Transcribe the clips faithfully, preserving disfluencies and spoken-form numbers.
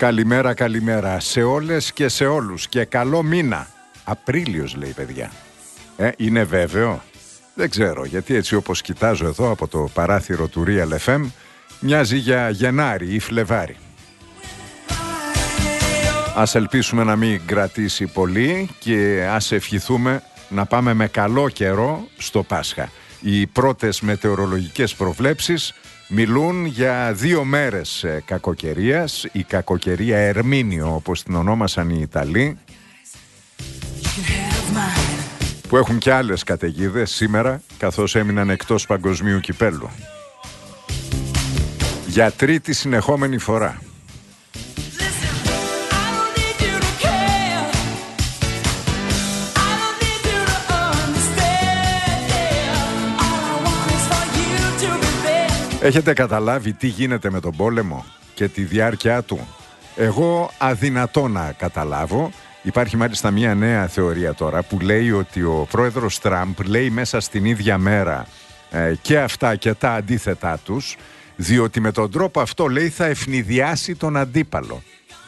Καλημέρα, καλημέρα σε όλες και σε όλους και καλό μήνα. Απρίλιος λέει, παιδιά. Ε, είναι βέβαιο? Δεν ξέρω, γιατί έτσι όπως κοιτάζω εδώ από το παράθυρο του Real εφ εμ μοιάζει για Γενάρη ή Φλεβάρη. Ας ελπίσουμε να μην κρατήσει πολύ και ας ευχηθούμε να πάμε με καλό καιρό στο Πάσχα. Οι πρώτες μετεωρολογικές προβλέψεις μιλούν για δύο μέρες κακοκαιρίας, η κακοκαιρία Ερμήνιο όπως την ονόμασαν οι Ιταλοί, που έχουν και άλλες καταιγίδες σήμερα καθώς έμειναν εκτός παγκοσμίου κυπέλλου. Για τρίτη συνεχόμενη φορά. Έχετε καταλάβει τι γίνεται με τον πόλεμο και τη διάρκεια του? Εγώ αδυνατό να καταλάβω. Υπάρχει μάλιστα μια νέα θεωρία τώρα που λέει ότι ο πρόεδρος Τραμπ λέει μέσα στην ίδια μέρα ε, και αυτά και τα αντίθετά τους, διότι με τον τρόπο αυτό λέει θα ευνηδιάσει τον αντίπαλο.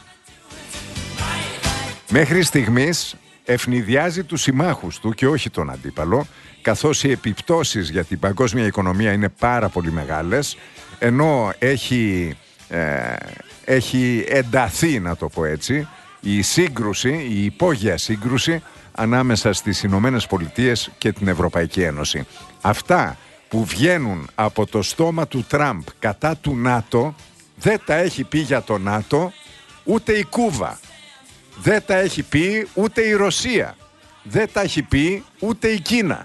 Μέχρι στιγμής ευνηδιάζει τους συμμάχους του και όχι τον αντίπαλο, καθώς οι επιπτώσεις για την παγκόσμια οικονομία είναι πάρα πολύ μεγάλες, ενώ έχει, ε, έχει ενταθεί, να το πω έτσι, η σύγκρουση, η υπόγεια σύγκρουση ανάμεσα στις Ηνωμένες Πολιτείες και την Ευρωπαϊκή Ένωση. Αυτά που βγαίνουν από το στόμα του Τραμπ κατά του ΝΑΤΟ δεν τα έχει πει για το ΝΑΤΟ ούτε η Κούβα, δεν τα έχει πει ούτε η Ρωσία, δεν τα έχει πει ούτε η Κίνα.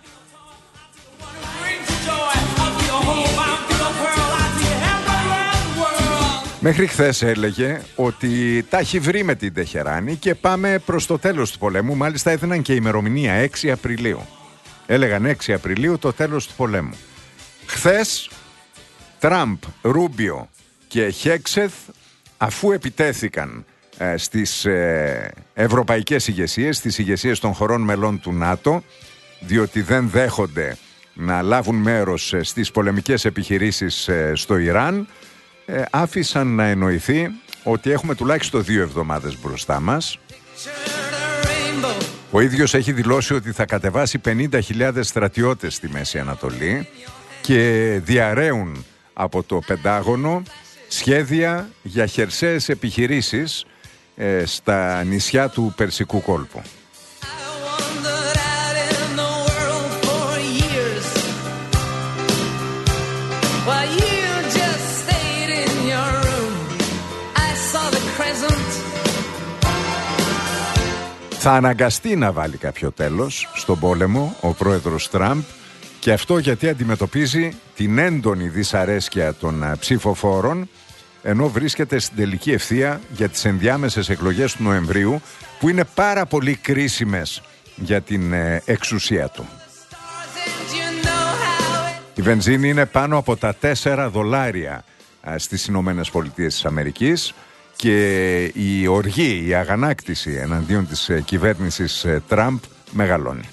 Μέχρι χθες έλεγε ότι τα έχει βρει με την Τεχεράνη και πάμε προς το τέλος του πολέμου. Μάλιστα έδιναν και ημερομηνία έξι Απριλίου. Έλεγαν έξι Απριλίου το τέλος του πολέμου. Χθες Τραμπ, Ρούμπιο και Χέξεθ, αφού επιτέθηκαν ε, στις ε, ευρωπαϊκές ηγεσίες, στις ηγεσίες των χωρών μελών του ΝΑΤΟ, διότι δεν δέχονται να λάβουν μέρος ε, στις πολεμικές επιχειρήσεις ε, στο Ιράν, Ε, άφησαν να εννοηθεί ότι έχουμε τουλάχιστον δύο εβδομάδες μπροστά μας. Ο ίδιος έχει δηλώσει ότι θα κατεβάσει πενήντα χιλιάδες στρατιώτες στη Μέση Ανατολή και διαρρέουν από το Πεντάγωνο σχέδια για χερσαίες επιχειρήσεις ε, στα νησιά του Περσικού κόλπου. Θα αναγκαστεί να βάλει κάποιο τέλος στον πόλεμο ο πρόεδρος Τραμπ, και αυτό γιατί αντιμετωπίζει την έντονη δυσαρέσκεια των ψηφοφόρων, ενώ βρίσκεται στην τελική ευθεία για τις ενδιάμεσες εκλογές του Νοεμβρίου, που είναι πάρα πολύ κρίσιμες για την εξουσία του. Η βενζίνη είναι πάνω από τα τέσσερα δολάρια στις Ηνωμένες Πολιτείες της Αμερικής και η οργή, η αγανάκτηση εναντίον της κυβέρνησης Τραμπ μεγαλώνει.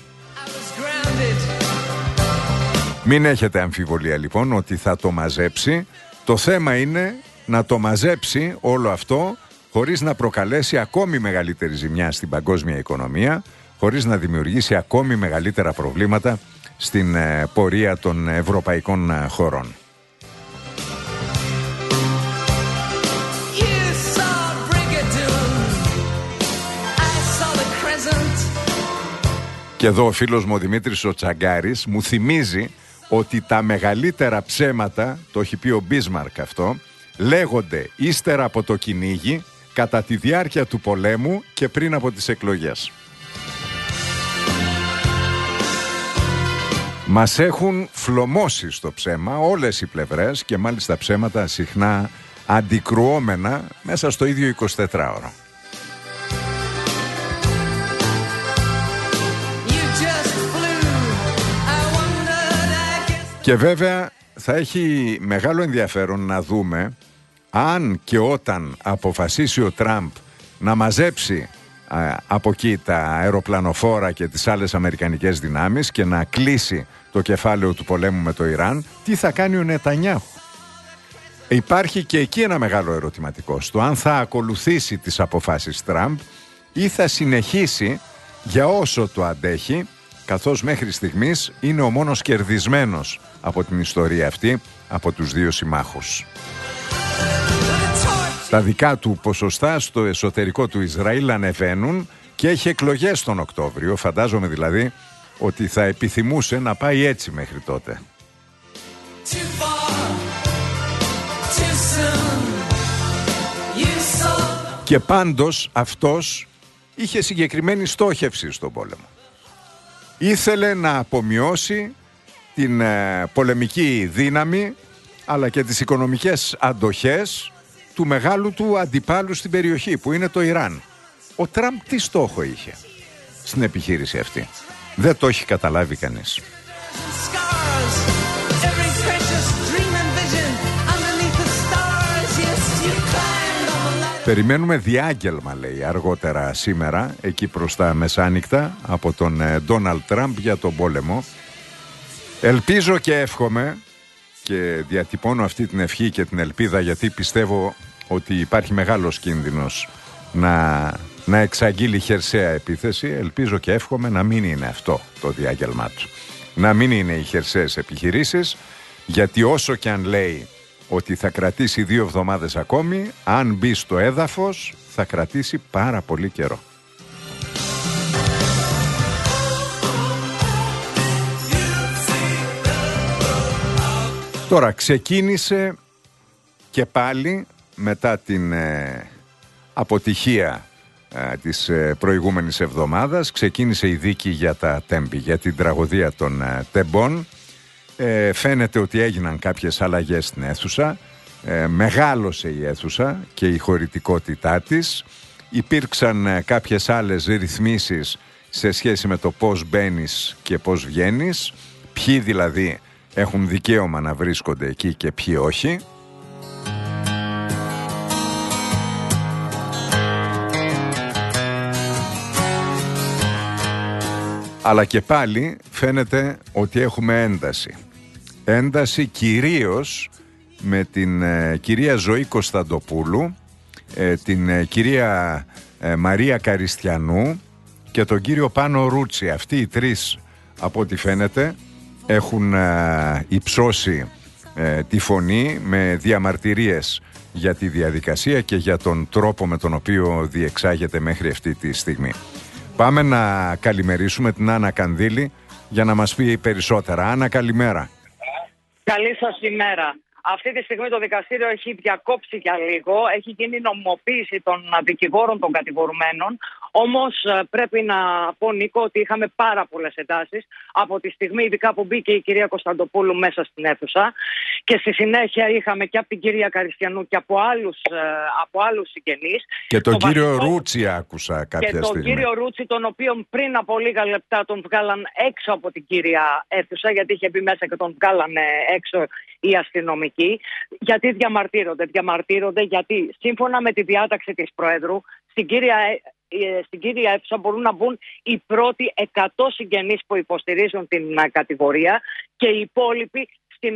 Μην έχετε αμφιβολία λοιπόν ότι θα το μαζέψει. Το θέμα είναι να το μαζέψει όλο αυτό χωρίς να προκαλέσει ακόμη μεγαλύτερη ζημιά στην παγκόσμια οικονομία, χωρίς να δημιουργήσει ακόμη μεγαλύτερα προβλήματα στην πορεία των ευρωπαϊκών χωρών. Και εδώ ο φίλος μου ο Δημήτρης ο Τσαγκάρης μου θυμίζει ότι τα μεγαλύτερα ψέματα, το έχει πει ο Μπίσμαρκ αυτό, λέγονται ύστερα από το κυνήγι, κατά τη διάρκεια του πολέμου και πριν από τις εκλογές. Μας έχουν φλωμώσει στο ψέμα όλες οι πλευρές και μάλιστα ψέματα συχνά αντικρουόμενα μέσα στο ίδιο εικοσιτετράωρο. Και βέβαια θα έχει μεγάλο ενδιαφέρον να δούμε αν και όταν αποφασίσει ο Τραμπ να μαζέψει α, από εκεί τα αεροπλανοφόρα και τις άλλες αμερικανικές δυνάμεις και να κλείσει το κεφάλαιο του πολέμου με το Ιράν, τι θα κάνει ο Νετανιάχου. Υπάρχει και εκεί ένα μεγάλο ερωτηματικό στο αν θα ακολουθήσει τις αποφάσεις Τραμπ ή θα συνεχίσει για όσο το αντέχει, καθώς μέχρι στιγμής είναι ο μόνος κερδισμένος από την ιστορία αυτή, από τους δύο συμμάχους. Τα δικά του ποσοστά στο εσωτερικό του Ισραήλ ανεβαίνουν και έχει εκλογές τον Οκτώβριο. Φαντάζομαι δηλαδή ότι θα επιθυμούσε να πάει έτσι μέχρι τότε. Και πάντως αυτός είχε συγκεκριμένη στόχευση στον πόλεμο. Ήθελε να απομειώσει την ε, πολεμική δύναμη αλλά και τις οικονομικές αντοχές του μεγάλου του αντιπάλου στην περιοχή που είναι το Ιράν. Ο Τραμπ τι στόχο είχε στην επιχείρηση αυτή? Δεν το έχει καταλάβει κανείς. Περιμένουμε διάγγελμα, λέει, αργότερα σήμερα, εκεί προς τα μεσάνυχτα, από τον Ντόναλντ Τραμπ για τον πόλεμο. Ελπίζω και εύχομαι και διατυπώνω αυτή την ευχή και την ελπίδα, γιατί πιστεύω ότι υπάρχει μεγάλος κίνδυνος να, να εξαγγείλει χερσαία επίθεση. Ελπίζω και εύχομαι να μην είναι αυτό το διάγγελμά του. Να μην είναι οι χερσαίες επιχειρήσεις, γιατί όσο και αν λέει ότι θα κρατήσει δύο εβδομάδες ακόμη, αν μπει στο έδαφος θα κρατήσει πάρα πολύ καιρό. Τώρα ξεκίνησε και πάλι μετά την ε, αποτυχία ε, της ε, προηγούμενης εβδομάδας, ξεκίνησε η δίκη για τα τέμπη, για την τραγωδία των ε, τεμπών. Ε, φαίνεται ότι έγιναν κάποιες αλλαγές στην αίθουσα, ε, μεγάλωσε η αίθουσα και η χωρητικότητά της. Υπήρξαν ε, κάποιες άλλες ρυθμίσεις σε σχέση με το πώς μπαίνεις και πώς βγαίνεις, ποιοι δηλαδή έχουν δικαίωμα να βρίσκονται εκεί και ποιοι όχι. Αλλά και πάλι φαίνεται ότι έχουμε ένταση. Ένταση κυρίως με την ε, κυρία Ζωή Κωνσταντοπούλου, ε, την ε, κυρία ε, Μαρία Καριστιανού και τον κύριο Πάνο Ρούτσι. Αυτοί οι τρεις, από ό,τι φαίνεται, έχουν ε, υψώσει ε, τη φωνή με διαμαρτυρίες για τη διαδικασία και για τον τρόπο με τον οποίο διεξάγεται μέχρι αυτή τη στιγμή. Πάμε να καλημερίσουμε την Άννα Κανδύλη για να μας πει περισσότερα. Άννα, καλημέρα. Καλή σας ημέρα. Αυτή τη στιγμή το δικαστήριο έχει διακόψει για λίγο, έχει γίνει νομιμοποίηση των δικηγόρων των κατηγορουμένων. Όμως πρέπει να πω, Νίκο, ότι είχαμε πάρα πολλές εντάσεις από τη στιγμή ειδικά που μπήκε η κυρία Κωνσταντοπούλου μέσα στην αίθουσα, και στη συνέχεια είχαμε και από την κυρία Καριστιανού και από άλλους, από άλλους συγγενείς. Και τον το κύριο βασικό... Ρούτσι άκουσα κάποια και στιγμή. Και τον κύριο Ρούτσι, τον οποίο πριν από λίγα λεπτά τον βγάλαν έξω από την κύρια αίθουσα, γιατί είχε μπει μέσα και τον βγάλανε έξω οι αστυνομικοί. Γιατί διαμαρτύρονται. Διαμαρτύρονται γιατί σύμφωνα με τη διάταξη της Προέδρου, στην κύρια στην κύρια αίθουσα μπορούν να μπουν οι πρώτοι εκατό συγγενείς που υποστηρίζουν την κατηγορία και οι υπόλοιποι στην,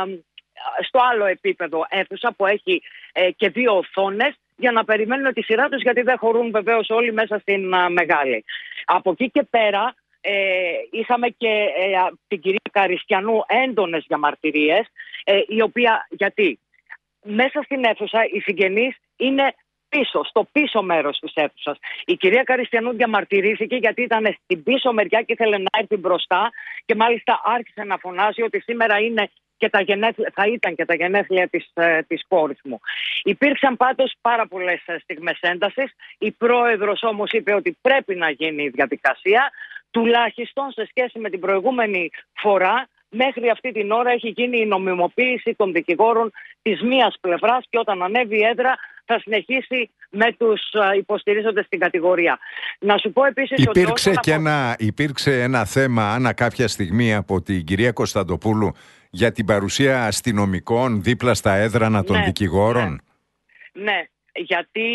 στο άλλο επίπεδο αίθουσα που έχει ε, και δύο οθόνες για να περιμένουν τη σειρά τους, γιατί δεν χωρούν βεβαίως όλοι μέσα στην α, μεγάλη. Από εκεί και πέρα ε, είχαμε και ε, την κυρία Καριστιανού έντονες διαμαρτυρίες, ε, η οποία, γιατί μέσα στην αίθουσα οι συγγενείς είναι πίσω, στο πίσω μέρος της αίθουσας. Η κυρία Καριστιανού διαμαρτυρήθηκε γιατί ήταν στην πίσω μεριά και ήθελε να έρθει μπροστά και μάλιστα άρχισε να φωνάζει ότι σήμερα είναι και τα γενέθλια, θα ήταν και τα γενέθλια της, ε, της κόρης μου. Υπήρξαν πάντως πάρα πολλές στιγμές έντασης. Η πρόεδρος όμως είπε ότι πρέπει να γίνει η διαδικασία, τουλάχιστον σε σχέση με την προηγούμενη φορά. Μέχρι αυτή την ώρα έχει γίνει η νομιμοποίηση των δικηγόρων της μίας πλευράς και όταν ανέβει η έδρα θα συνεχίσει με τους υποστηρίζοντες στην κατηγορία. Να σου πω επίσης υπήρξε ότι... Και ένα, υπήρξε ένα θέμα, Άννα, κάποια στιγμή από την κυρία Κωνσταντοπούλου για την παρουσία αστυνομικών δίπλα στα έδρανα των ναι, δικηγόρων. Ναι, ναι, γιατί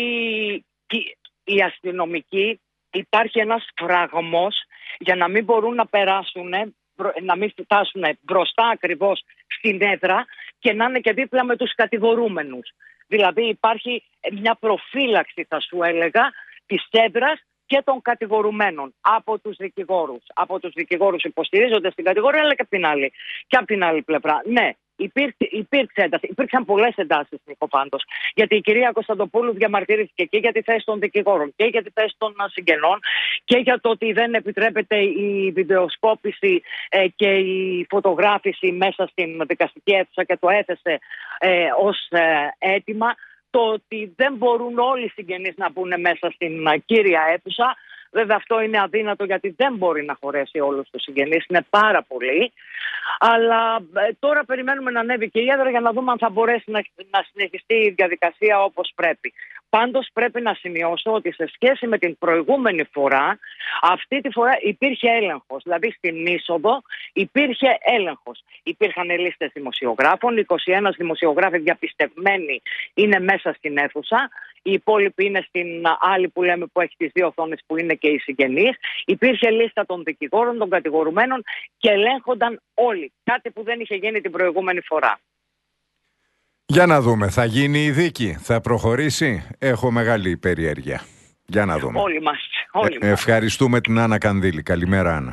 οι αστυνομικοί υπάρχει ένας φραγμός για να μην μπορούν να περάσουν, να μην φτάσουν μπροστά ακριβώς στην έδρα, και να είναι και δίπλα με τους κατηγορούμενους. Δηλαδή υπάρχει μια προφύλαξη, θα σου έλεγα, της έδρας και των κατηγορουμένων από τους δικηγόρους. Από τους δικηγόρους υποστηρίζονται στην κατηγορία, αλλά και από την άλλη, και από την άλλη πλευρά. Ναι, υπήρξε, υπήρξε ένταση. Υπήρξαν πολλές εντάσεις, Νίκο, πάντως. Γιατί η κυρία Κωνσταντοπούλου διαμαρτυρήθηκε και για τη θέση των δικηγόρων και για τη θέση των συγγενών και για το ότι δεν επιτρέπεται η βιντεοσκόπηση ε, και η φωτογράφηση μέσα στην δικαστική αίθουσα και το έθεσε ε, ως ε, αίτημα. Το ότι δεν μπορούν όλοι οι συγγενείς να μπουν μέσα στην κύρια αίθουσα. Βέβαια αυτό είναι αδύνατο γιατί δεν μπορεί να χωρέσει όλους τους συγγενείς, είναι πάρα πολλοί. Αλλά ε, τώρα περιμένουμε να ανέβει και η έδρα για να δούμε αν θα μπορέσει να, να συνεχιστεί η διαδικασία όπως πρέπει. Πάντως πρέπει να σημειώσω ότι σε σχέση με την προηγούμενη φορά, αυτή τη φορά υπήρχε έλεγχος. Δηλαδή στην είσοδο υπήρχε έλεγχος. Υπήρχαν λίστες δημοσιογράφων, είκοσι ένα δημοσιογράφοι διαπιστευμένοι είναι μέσα στην αίθουσα. Οι υπόλοιποι είναι στην άλλη που λέμε που έχει τις δύο οθόνες που είναι και οι συγγενείς. Υπήρχε λίστα των δικηγόρων, των κατηγορουμένων και ελέγχονταν όλοι. Κάτι που δεν είχε γίνει την προηγούμενη φορά. Για να δούμε, θα γίνει η δίκη, θα προχωρήσει, έχω μεγάλη περιέργεια. Για να δούμε. Όλοι μας. Όλοι ε, ευχαριστούμε την Άννα Κανδύλη. Καλημέρα, Άννα.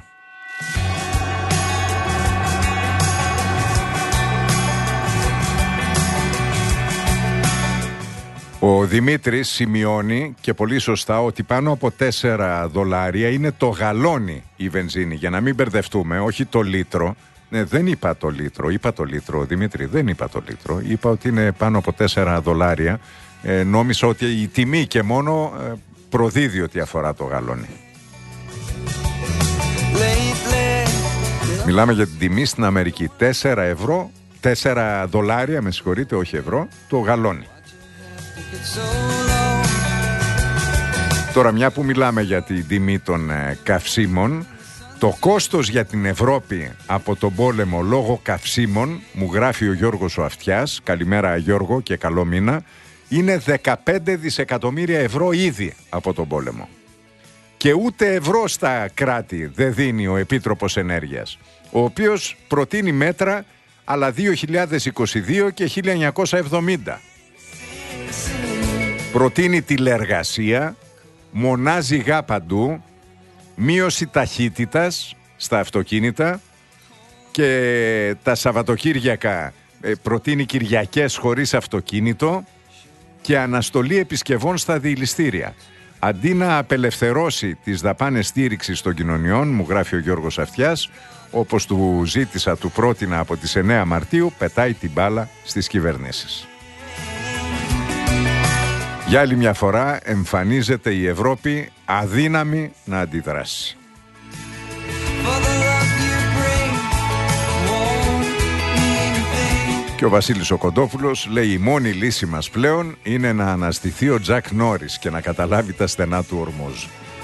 Ο Δημήτρης σημειώνει και πολύ σωστά ότι πάνω από τέσσερα δολάρια είναι το γαλόνι η βενζίνη. Για να μην μπερδευτούμε, όχι το λίτρο. Ναι, δεν είπα το λίτρο, είπα το λίτρο, Δημήτρη, δεν είπα το λίτρο. Είπα ότι είναι πάνω από τέσσερα δολάρια. Ε, νόμιζα ότι η τιμή και μόνο ε, προδίδει ότι αφορά το γαλόνι. Μιλάμε για την τιμή στην Αμερική. τέσσερα ευρώ, τέσσερα δολάρια, με συγχωρείτε, όχι ευρώ, το γαλόνι. Τώρα, μια που μιλάμε για την τιμή των ε, καυσίμων, το κόστος για την Ευρώπη από τον πόλεμο λόγω καυσίμων, μου γράφει ο Γιώργος ο Αυτιάς, καλημέρα Γιώργο και καλό μήνα, είναι δεκαπέντε δισεκατομμύρια ευρώ ήδη από τον πόλεμο. Και ούτε ευρώ στα κράτη δεν δίνει ο Επίτροπος Ενέργειας, ο οποίος προτείνει μέτρα αλλά δύο χιλιάδες είκοσι δύο και χίλια εννιακόσια εβδομήντα. Προτείνει τηλεργασία, μονά ζυγά παντού, μείωση ταχύτητας στα αυτοκίνητα και τα Σαββατοκύριακα ε, προτείνει Κυριακές χωρίς αυτοκίνητο και αναστολή επισκευών στα διηλιστήρια. Αντί να απελευθερώσει τις δαπάνες στήριξης των κοινωνιών, μου γράφει ο Γιώργος Αυτιάς, όπως του ζήτησα, του πρότεινα από τις εννέα Μαρτίου, πετάει την μπάλα στις κυβερνήσεις. Για άλλη μια φορά εμφανίζεται η Ευρώπη αδύναμη να αντιδράσει. Και ο Βασίλης ο Κοντόπουλος λέει η μόνη λύση μας πλέον είναι να αναστηθεί ο Τζακ Νόρις και να καταλάβει τα στενά του Ορμούζ.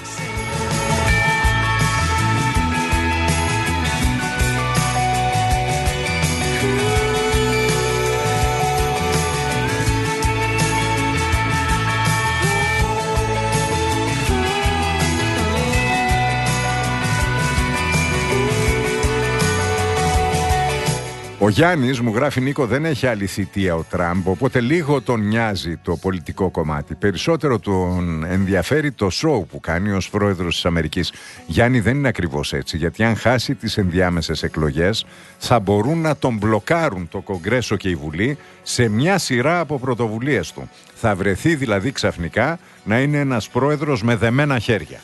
Ο Γιάννης μου γράφει, Νίκο, δεν έχει άλλη θητεία ο Τραμπ, οπότε λίγο τον νοιάζει το πολιτικό κομμάτι. Περισσότερο τον ενδιαφέρει το σοου που κάνει ως πρόεδρος της Αμερικής. Γιάννη, δεν είναι ακριβώς έτσι, γιατί αν χάσει τις ενδιάμεσες εκλογές θα μπορούν να τον μπλοκάρουν το Κογκρέσο και η Βουλή σε μια σειρά από πρωτοβουλίες του. Θα βρεθεί δηλαδή ξαφνικά να είναι ένας πρόεδρος με δεμένα χέρια.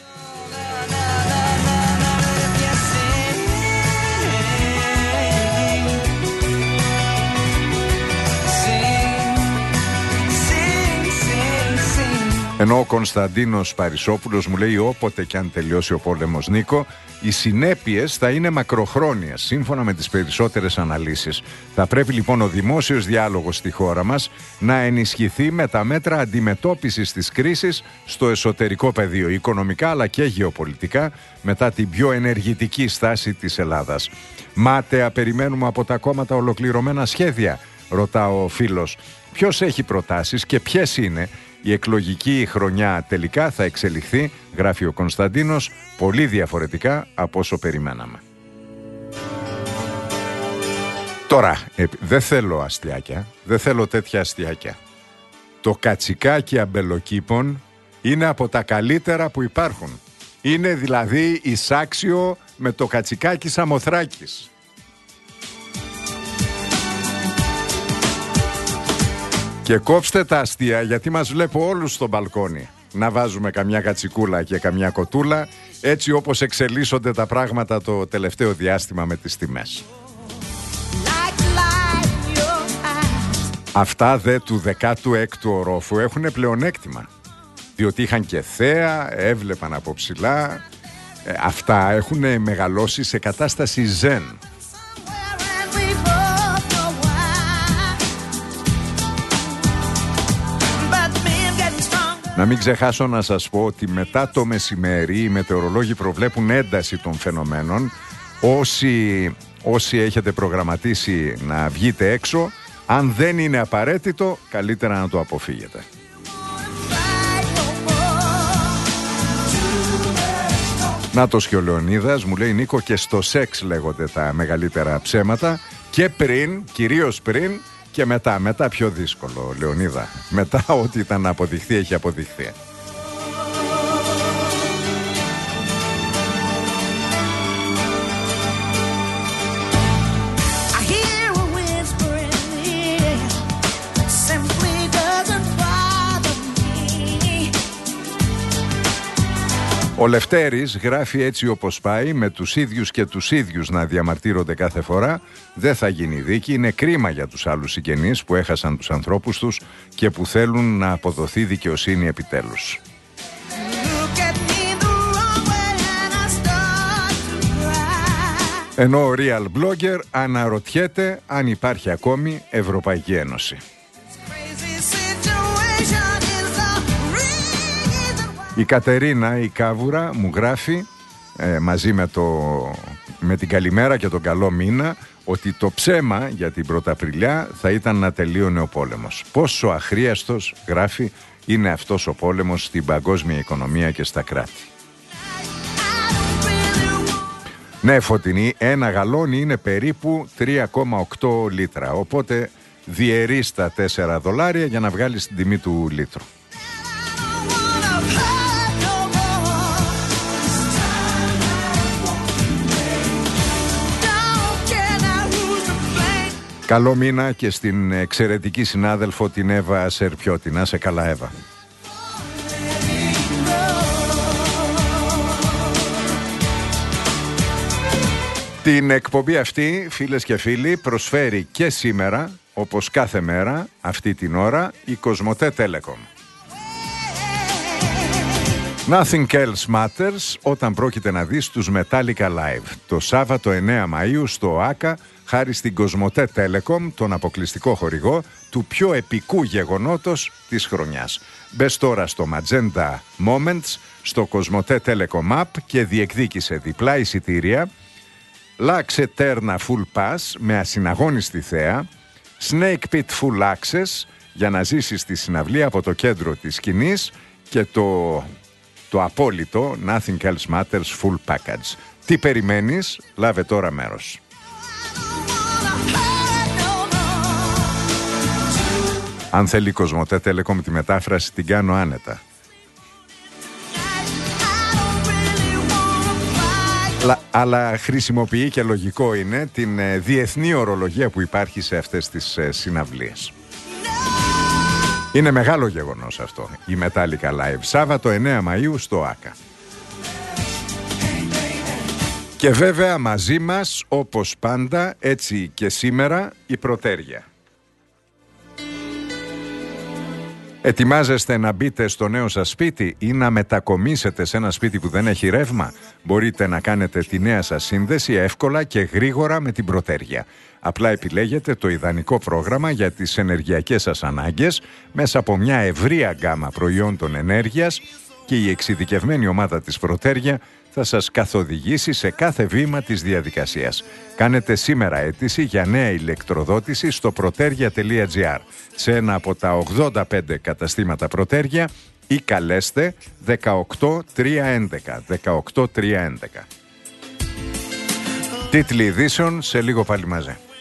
Ενώ ο Κωνσταντίνος Παρισόπουλος μου λέει όποτε και αν τελειώσει ο πόλεμος, Νίκο, οι συνέπειες θα είναι μακροχρόνιες, σύμφωνα με τις περισσότερες αναλύσεις. Θα πρέπει λοιπόν ο δημόσιος διάλογος στη χώρα μας να ενισχυθεί με τα μέτρα αντιμετώπισης της κρίσης στο εσωτερικό πεδίο, οικονομικά αλλά και γεωπολιτικά, μετά την πιο ενεργητική στάση της Ελλάδας. Μάταια περιμένουμε από τα κόμματα ολοκληρωμένα σχέδια, ρωτά ο φίλος. Ποιος έχει προτάσεις και ποιες είναι? Η εκλογική χρονιά τελικά θα εξελιχθεί, γράφει ο Κωνσταντίνος, πολύ διαφορετικά από όσο περιμέναμε. Τώρα, ε, δεν θέλω αστιάκια, δεν θέλω τέτοια αστιάκια. Το κατσικάκι αμπελοκήπων είναι από τα καλύτερα που υπάρχουν. Είναι δηλαδή εισάξιο με το κατσικάκι Σαμοθράκης. Και κόψτε τα αστεία, γιατί μας βλέπω όλους στο μπαλκόνι να βάζουμε καμιά κατσικούλα και καμιά κοτούλα, έτσι όπως εξελίσσονται τα πράγματα το τελευταίο διάστημα με τις τιμές. Αυτά δε του δεκάτου έκτου ορόφου έχουν πλεονέκτημα, διότι είχαν και θέα, έβλεπαν από ψηλά. Ε, αυτά έχουν μεγαλώσει σε κατάσταση ζεν. Να μην ξεχάσω να σας πω ότι μετά το μεσημέρι οι μετεωρολόγοι προβλέπουν ένταση των φαινομένων. Όσοι, όσοι έχετε προγραμματίσει να βγείτε έξω, αν δεν είναι απαραίτητο, καλύτερα να το αποφύγετε. Νάτος και ο Λεωνίδας μου λέει, Νίκο, και στο σεξ λέγονται τα μεγαλύτερα ψέματα, και πριν, κυρίως πριν και μετά. Μετά πιο δύσκολο, Λεωνίδα. Μετά ό,τι ήταν να αποδειχθεί έχει αποδειχθεί. Ο Λευτέρης γράφει έτσι όπως πάει, με τους ίδιους και τους ίδιους να διαμαρτύρονται κάθε φορά. Δεν θα γίνει δίκη, είναι κρίμα για τους άλλους συγγενείς που έχασαν τους ανθρώπους τους και που θέλουν να αποδοθεί δικαιοσύνη επιτέλους. Ενώ ο Real Blogger αναρωτιέται αν υπάρχει ακόμη Ευρωπαϊκή Ένωση. Η Κατερίνα, η Κάβουρα, μου γράφει ε, μαζί με, το, με την καλημέρα και τον καλό μήνα ότι το ψέμα για την Πρωταπριλιά θα ήταν να τελείωνε ο πόλεμος. Πόσο αχρίαστος, γράφει, είναι αυτός ο πόλεμος στην παγκόσμια οικονομία και στα κράτη. Ναι, Φωτεινή, ένα γαλόνι είναι περίπου τρία κόμμα οκτώ λίτρα, οπότε διαιρείς τα τέσσερα δολάρια για να βγάλεις την τιμή του λίτρου. Καλό μήνα και στην εξαιρετική συνάδελφο την Εύα Σερπιώτη. Να σε καλά, Εύα. Την εκπομπή αυτή, φίλες και φίλοι, προσφέρει και σήμερα, όπως κάθε μέρα, αυτή την ώρα, η Κοσμοτέ Telecom. Nothing else matters όταν πρόκειται να δεις τους Metallica Live. Το Σάββατο εννέα Μαΐου στο ΆΚΑ, χάρη στην Κοσμοτέ Telecom, τον αποκλειστικό χορηγό του πιο επικού γεγονότος της χρονιάς. Μπες τώρα στο Magenta Moments, στο Κοσμοτέ Telecom App και διεκδίκησε διπλά εισιτήρια, Lux Eterna Full Pass με ασυναγώνιστη θέα, Snake Pit Full Access για να ζήσεις τη συναυλία από το κέντρο της σκηνής και το, το απόλυτο Nothing Else Matters Full Package. Τι περιμένεις, λάβε τώρα μέρος. Αν θέλει η Κοσμοτέ Telecom τη μετάφραση την κάνω άνετα. Αλλά, αλλά χρησιμοποιεί και λογικό είναι την ε, διεθνή ορολογία που υπάρχει σε αυτές τις ε, συναυλίες. Είναι μεγάλο γεγονός αυτό, η Metallica Live, Σάββατο εννέα Μαΐου στο ΆΚΑ. Και βέβαια μαζί μας, όπως πάντα, έτσι και σήμερα, η Πρωτέρια. Ετοιμάζεστε να μπείτε στο νέο σας σπίτι ή να μετακομίσετε σε ένα σπίτι που δεν έχει ρεύμα? Μπορείτε να κάνετε τη νέα σας σύνδεση εύκολα και γρήγορα με την Πρωτέρια. Απλά επιλέγετε το ιδανικό πρόγραμμα για τις ενεργειακές σας ανάγκες μέσα από μια ευρεία γκάμα προϊόντων ενέργειας και η εξειδικευμένη ομάδα της Πρωτέρια θα σας καθοδηγήσει σε κάθε βήμα της διαδικασίας. Κάνετε σήμερα αίτηση για νέα ηλεκτροδότηση στο protergia τελεία gr σε ένα από τα ογδόντα πέντε καταστήματα Πρωτέρια ή καλέστε δεκαοκτώ τριακόσια έντεκα. δεκαοκτώ τριακόσια έντεκα. Τίτλοι ειδήσεων σε λίγο πάλι μαζί.